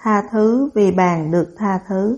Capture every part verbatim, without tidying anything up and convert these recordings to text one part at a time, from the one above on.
Tha thứ vì bạn được tha thứ.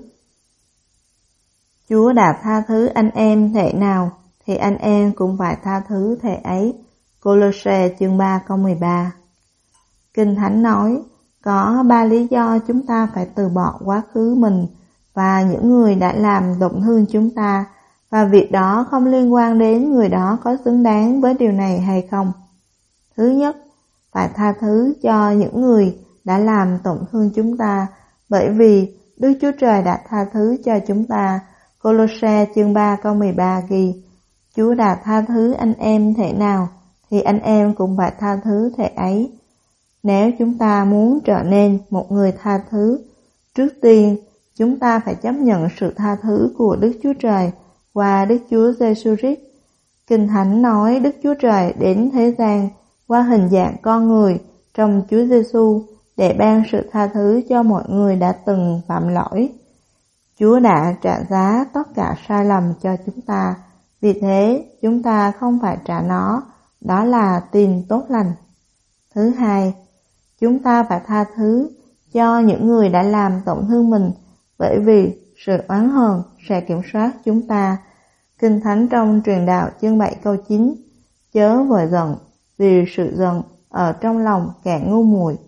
Chúa đã tha thứ anh em thể nào thì anh em cũng phải tha thứ thể ấy. Cô-lô-se chương ba câu mười ba. Kinh Thánh nói, có ba lý do chúng ta phải từ bỏ quá khứ mình và những người đã làm tổn thương chúng ta, và việc đó không liên quan đến người đó có xứng đáng với điều này hay không. Thứ nhất, phải tha thứ cho những người đã làm tổn thương chúng ta, bởi vì Đức Chúa Trời đã tha thứ cho chúng ta. Cô-lô-se chương ba câu mười ba ghi, Chúa đã tha thứ anh em thể nào thì anh em cũng phải tha thứ thể ấy. Nếu chúng ta muốn trở nên một người tha thứ, trước tiên chúng ta phải chấp nhận sự tha thứ của Đức Chúa Trời qua Đức Chúa Giêsu Christ. Kinh Thánh nói Đức Chúa Trời đến thế gian qua hình dạng con người trong Chúa Giêsu để ban sự tha thứ cho mọi người đã từng phạm lỗi. Chúa đã trả giá tất cả sai lầm cho chúng ta, vì thế chúng ta không phải trả nó, đó là tin tốt lành. Thứ hai, chúng ta phải tha thứ cho những người đã làm tổn thương mình, bởi vì sự oán hờn sẽ kiểm soát chúng ta. Kinh Thánh trong Truyền Đạo chương bảy câu chín, chớ vội giận, vì sự giận ở trong lòng kẻ ngu muội.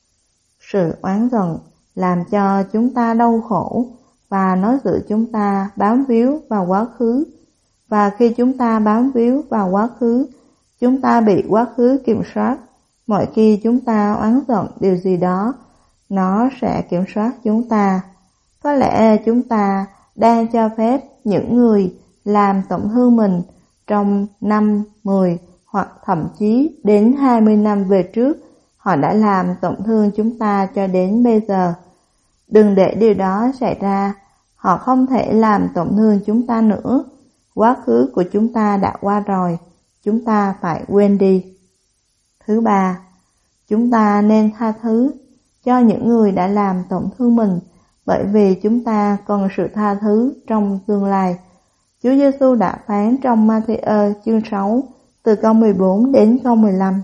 Sự oán giận làm cho chúng ta đau khổ và nó giữ chúng ta bám víu vào quá khứ. Và khi chúng ta bám víu vào quá khứ, chúng ta bị quá khứ kiểm soát. Mỗi khi chúng ta oán giận điều gì đó, nó sẽ kiểm soát chúng ta. Có lẽ chúng ta đang cho phép những người làm tổn thương mình trong năm, mười hoặc thậm chí đến hai mươi năm về trước, họ đã làm tổn thương chúng ta cho đến bây giờ. Đừng để điều đó xảy ra, họ không thể làm tổn thương chúng ta nữa. Quá khứ của chúng ta đã qua rồi, chúng ta phải quên đi. Thứ ba, chúng ta nên tha thứ cho những người đã làm tổn thương mình, bởi vì chúng ta cần sự tha thứ trong tương lai. Chúa Giêsu đã phán trong Ma-thi-ơ chương sáu từ câu mười bốn đến câu mười lăm.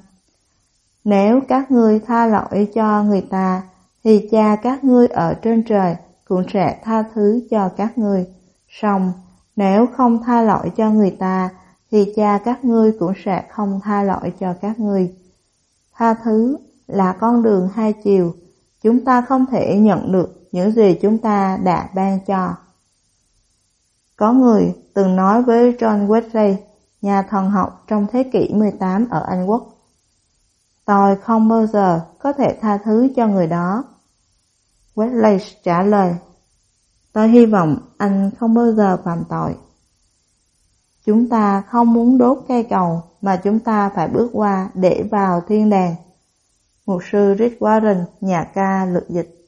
Nếu các ngươi tha lỗi cho người ta, thì Cha các ngươi ở trên trời cũng sẽ tha thứ cho các ngươi. Song nếu không tha lỗi cho người ta, thì Cha các ngươi cũng sẽ không tha lỗi cho các ngươi. Tha thứ là con đường hai chiều. Chúng ta không thể nhận được những gì chúng ta đã ban cho. Có người từng nói với John Wesley, nhà thần học trong thế kỷ mười tám ở Anh Quốc, tôi không bao giờ có thể tha thứ cho người đó. Wesley trả lời, tôi hy vọng anh không bao giờ phạm tội. Chúng ta không muốn đốt cây cầu mà chúng ta phải bước qua để vào thiên đàng. Mục sư Rick Warren, nhà ca lược dịch.